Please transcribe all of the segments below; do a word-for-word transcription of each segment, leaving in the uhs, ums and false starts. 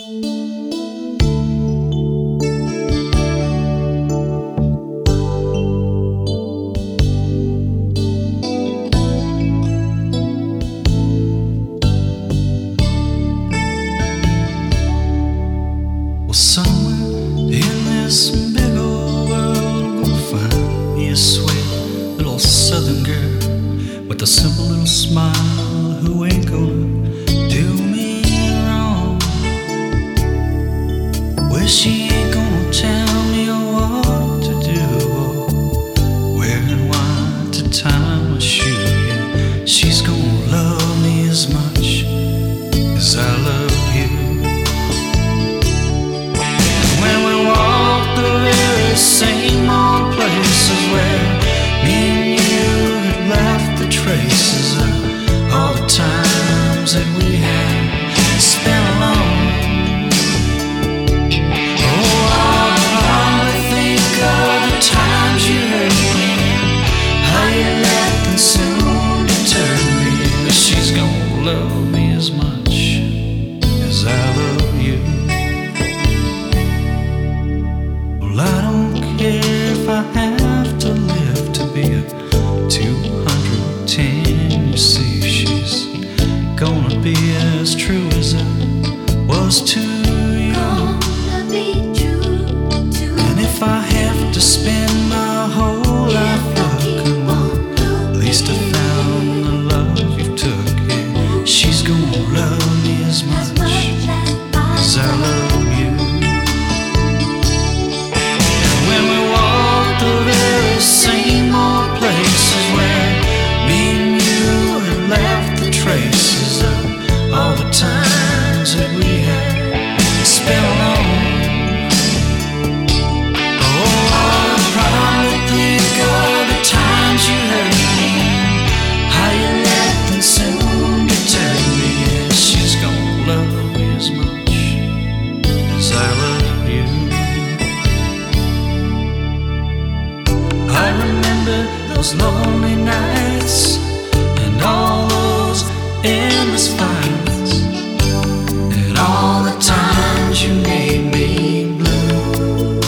Well, somewhere in this big old world, gonna find me a sweet little southern girl with a simple little smile who ain't gonna do me wrong. Well, she ain't gonna tell me what to do or where and why to tie my shoe. Yeah, she's gonna love me as much as I love you. Same old places where me and you had left the traces of all the times that we had spent alone. Oh, I probably think of the times you hurt me, how you left and soon deterred me. But she's gonna love me as much as I love you. Well, I don't care if I have to live to be a two hundred ten. You see, she's gonna be as true as I was to you. Gonna be true to you. And if I have to spend my whole life looking, well, at least I found the love you took. Yeah, she's gonna love me as much as I love you. Same old places where me and you had left the traces of all the times that we had spent alone. Oh, I probably think of the times you hurt me, how you left and soon deterred me. Yeah, she's gonna love me as much as I love you. I remember those lonely nights and all those endless fights and all the times you made me blue.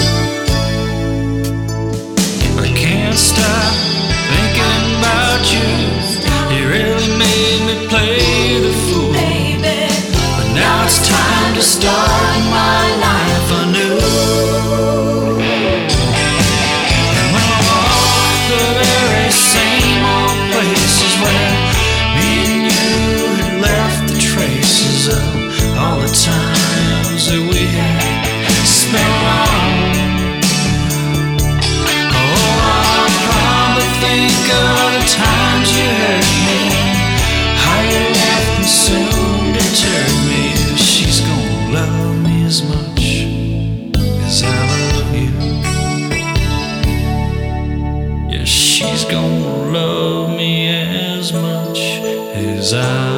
I can't stop thinking about you. You really made me play the fool. But now it's time to start my life anew. Same old places where me and you had left the traces of all the times that we had spent alone. Oh, I probably think of the times you hurt me, how you left and soon deterred me. She's gonna love me as much as I love you. She's gonna love me as much as I